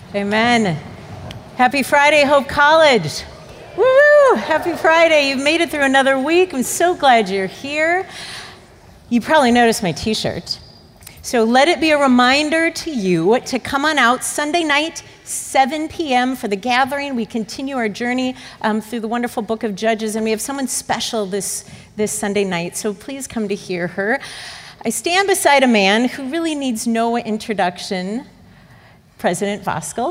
Amen. Happy Friday, Hope College. Woo! Happy Friday. You've made it through another week. I'm so glad you're here. You probably noticed my t-shirt. So let it be a reminder to you to come on out Sunday night, 7 p.m. for the gathering. We continue our journey through the wonderful book of Judges, and we have someone special this Sunday night, so please come to hear her. I stand beside a man who really needs no introduction, President Voskuhl.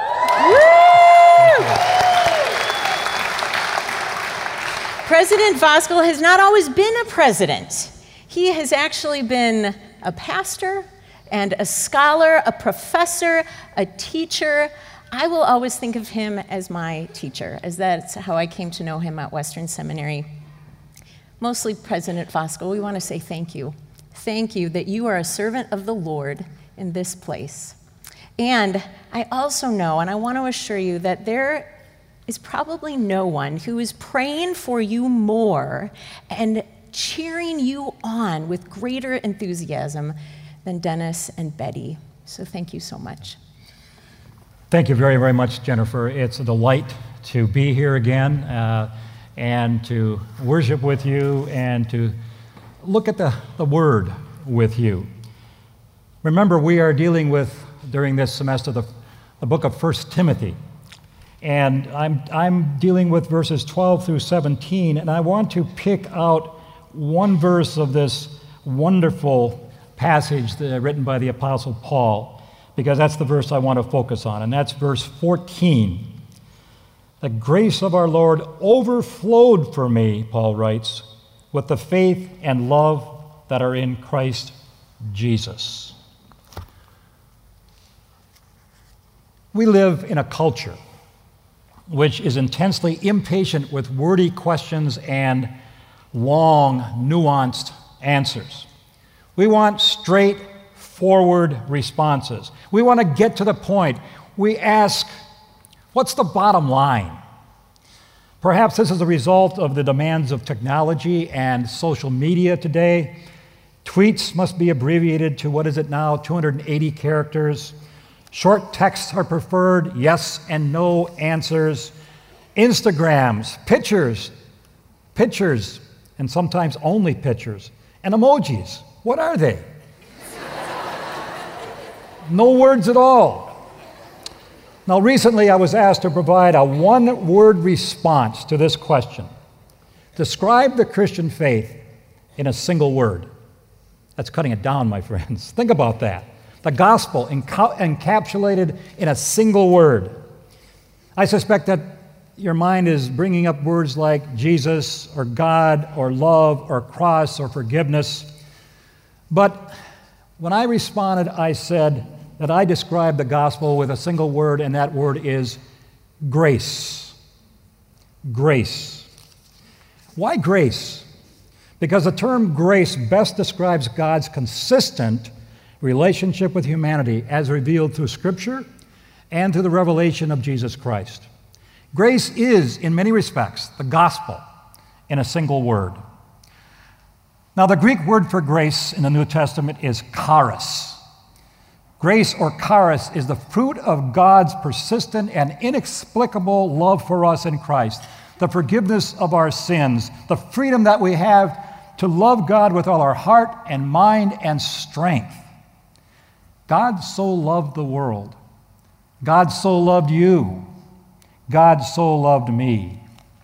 President Voskuhl has not always been a president. He has actually been a pastor and a scholar, a professor, a teacher. I will always think of him as my teacher, as that's how I came to know him at Western Seminary. Mostly President Voskuhl, we want to say thank you. Thank you that you are a servant of the Lord in this place. And I also know, and I want to assure you, that there is probably no one who is praying for you more and cheering you on with greater enthusiasm than Dennis and Betty. So thank you so much. Thank you very, very much, Jennifer. It's a delight to be here again and to worship with you and to look at the Word with you. Remember, we are dealing with, during this semester, the book of 1 Timothy. And I'm dealing with verses 12 through 17, and I want to pick out one verse of this wonderful passage written by the Apostle Paul, because that's the verse I want to focus on, and that's verse 14. The grace of our Lord overflowed for me, Paul writes, with the faith and love that are in Christ Jesus. We live in a culture which is intensely impatient with wordy questions and long, nuanced answers. We want straightforward responses. We want to get to the point. We ask, what's the bottom line? Perhaps this is a result of the demands of technology and social media today. Tweets must be abbreviated to, 280 characters. Short texts are preferred, yes and no answers. Instagrams, pictures, and sometimes only pictures, and emojis. What are they? No words at all. Now, recently I was asked to provide a one-word response to this question. Describe the Christian faith in a single word. That's cutting it down, my friends. Think about that. The gospel encapsulated in a single word. I suspect that your mind is bringing up words like Jesus or God or love or cross or forgiveness. But when I responded, I said that I described the gospel with a single word, and that word is grace. Grace. Why grace? Because the term grace best describes God's consistent relationship with humanity as revealed through Scripture and through the revelation of Jesus Christ. Grace is, in many respects, the gospel in a single word. Now, the Greek word for grace in the New Testament is charis. Grace, or charis, is the fruit of God's persistent and inexplicable love for us in Christ, the forgiveness of our sins, the freedom that we have to love God with all our heart and mind and strength. God so loved the world. God so loved you. God so loved me.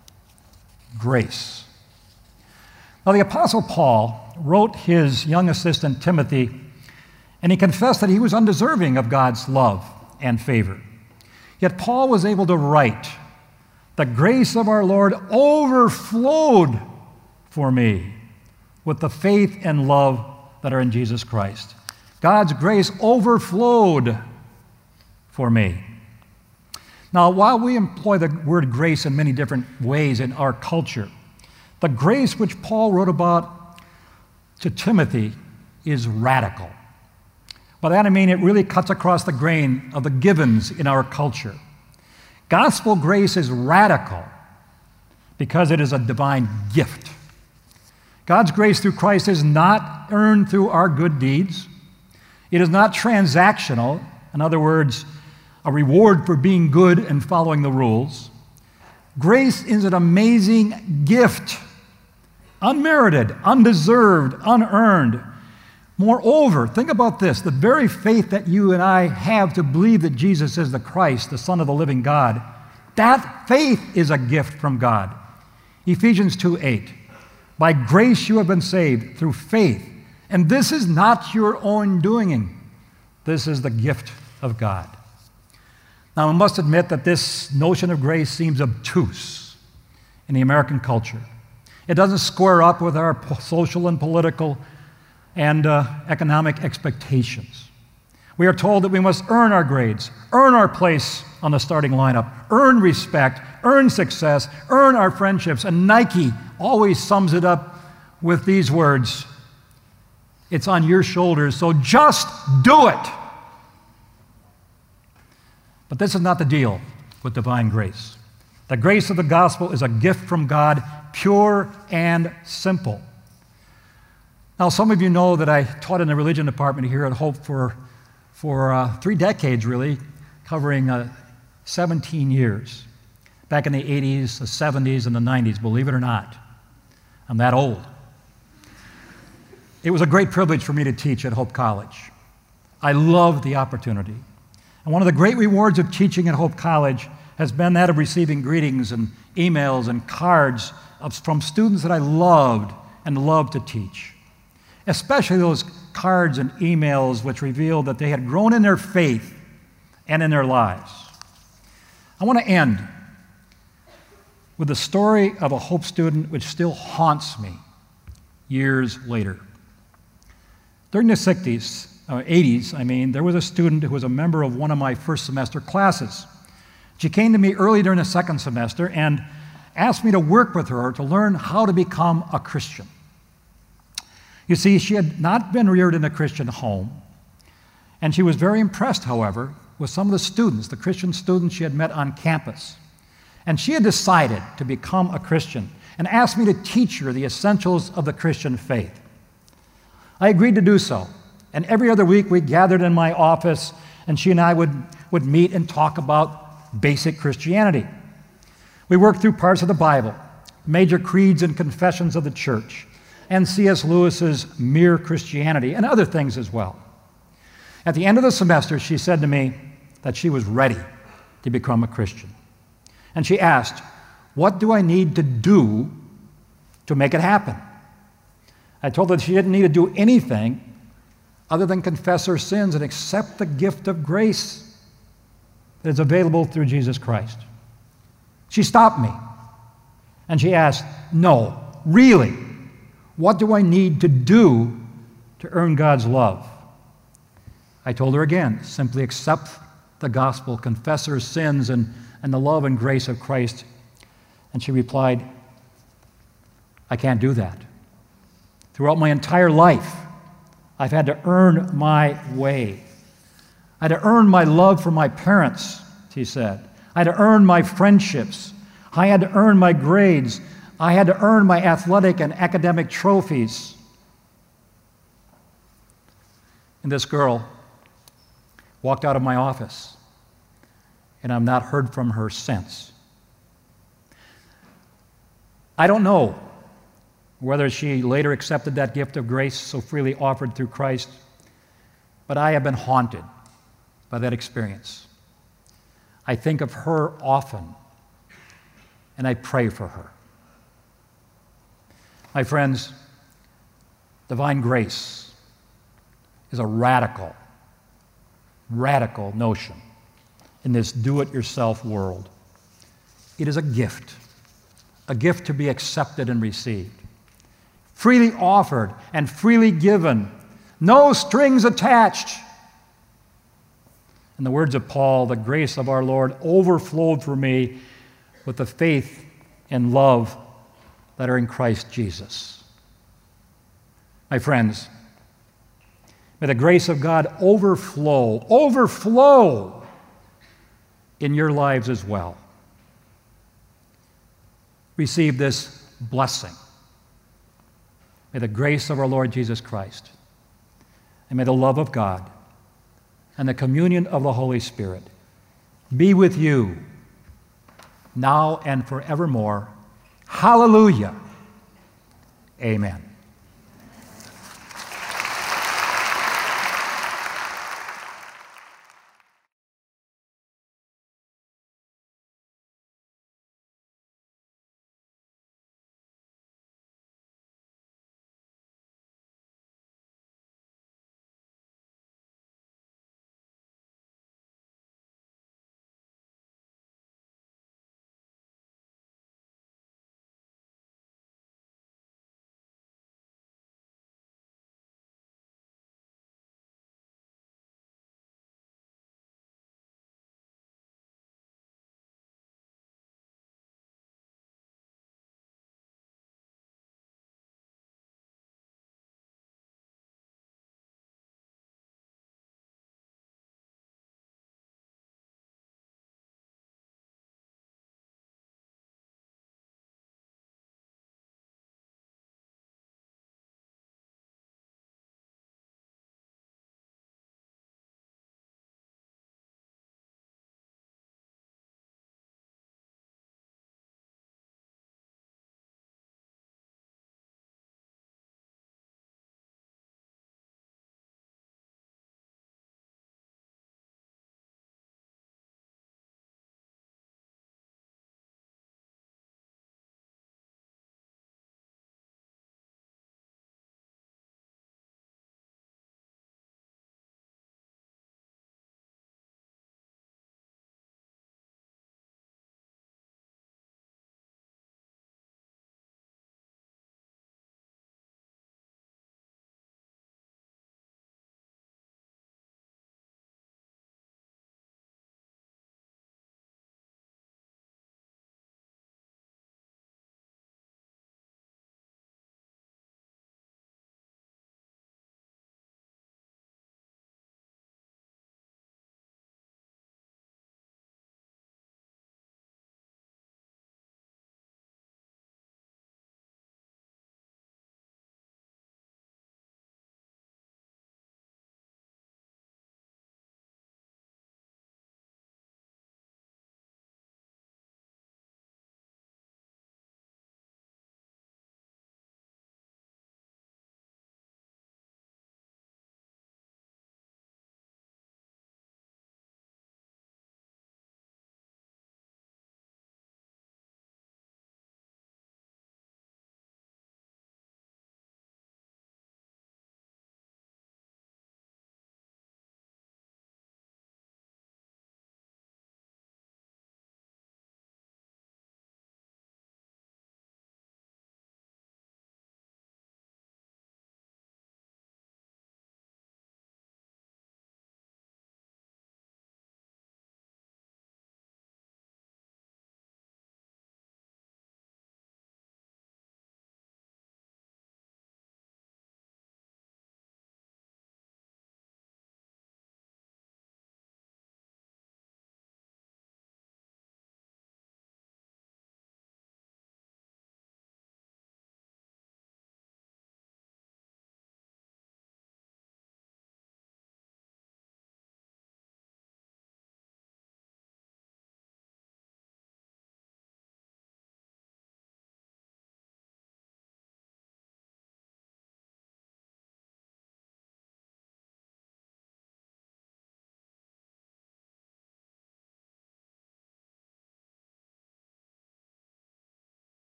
Grace. Now, the Apostle Paul wrote his young assistant Timothy, and he confessed that he was undeserving of God's love and favor. Yet Paul was able to write, "The grace of our Lord overflowed for me with the faith and love that are in Jesus Christ." God's grace overflowed for me. Now, while we employ the word grace in many different ways in our culture, the grace which Paul wrote about to Timothy is radical. By that I mean it really cuts across the grain of the givens in our culture. Gospel grace is radical because it is a divine gift. God's grace through Christ is not earned through our good deeds. It is not transactional. In other words, a reward for being good and following the rules. Grace is an amazing gift, unmerited, undeserved, unearned. Moreover, think about this, the very faith that you and I have to believe that Jesus is the Christ, the Son of the living God, that faith is a gift from God. Ephesians 2:8, by grace you have been saved through faith, and this is not your own doing. This is the gift of God. Now, I must admit that this notion of grace seems obtuse in the American culture. It doesn't square up with our social and political and economic expectations. We are told that we must earn our grades, earn our place on the starting lineup, earn respect, earn success, earn our friendships. And Nike always sums it up with these words, it's on your shoulders, so just do it. But this is not the deal with divine grace. The grace of the gospel is a gift from God, pure and simple. Now, some of you know that I taught in the religion department here at Hope for 3 decades, really, covering 17 years. Back in the 80s, the 70s, and the 90s, believe it or not. I'm that old. It was a great privilege for me to teach at Hope College. I loved the opportunity. And one of the great rewards of teaching at Hope College has been that of receiving greetings and emails and cards from students that I loved and loved to teach. Especially those cards and emails which revealed that they had grown in their faith and in their lives. I want to end with the story of a Hope student which still haunts me years later. During the 80s, there was a student who was a member of one of my first semester classes. She came to me early during the second semester and asked me to work with her to learn how to become a Christian. You see, she had not been reared in a Christian home, and she was very impressed, however, with some of the students, the Christian students she had met on campus. And she had decided to become a Christian and asked me to teach her the essentials of the Christian faith. I agreed to do so, and every other week we gathered in my office, and she and I would meet and talk about basic Christianity. We worked through parts of the Bible, major creeds and confessions of the church, and C.S. Lewis's Mere Christianity, and other things as well. At the end of the semester, she said to me that she was ready to become a Christian. And she asked, what do I need to do to make it happen? I told her that she didn't need to do anything other than confess her sins and accept the gift of grace that is available through Jesus Christ. She stopped me, and she asked, no, really, what do I need to do to earn God's love? I told her again, simply accept the gospel, confess her sins and the love and grace of Christ. And she replied, I can't do that. Throughout my entire life, I've had to earn my way. I had to earn my love for my parents, she said. I had to earn my friendships. I had to earn my grades. I had to earn my athletic and academic trophies. And this girl walked out of my office, and I've not heard from her since. I don't know whether she later accepted that gift of grace so freely offered through Christ, but I have been haunted by that experience. I think of her often, and I pray for her. My friends, divine grace is a radical notion in this do-it-yourself world. It is a gift to be accepted and received, freely offered and freely given, no strings attached. In the words of Paul, the grace of our Lord overflowed for me with the faith and love that are in Christ Jesus. My friends, may the grace of God overflow in your lives as well. Receive this blessing. May the grace of our Lord Jesus Christ, and may the love of God and the communion of the Holy Spirit be with you, now and forevermore. Hallelujah. Amen.